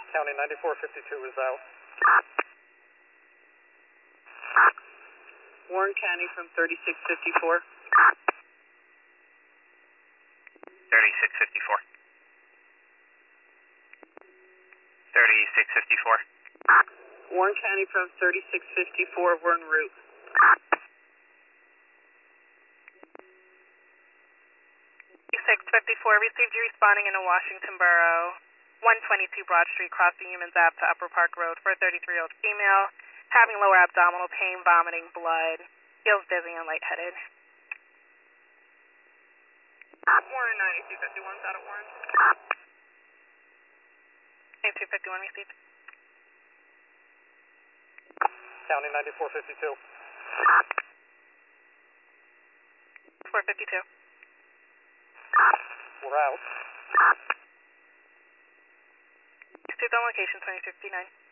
County 9452 is out. Warren County from 3654. 3654. 3654. Warren County from 3654, we're en route. 654, received you responding into Washington Borough, 122 Broad Street, crossing Humans Ave to Upper Park Road for a 33-year-old female, having lower abdominal pain, vomiting blood, feels dizzy and lightheaded. Warren 9251's out of Warren. 9251 received. County 9452. 452. We're out. Received on location 2059.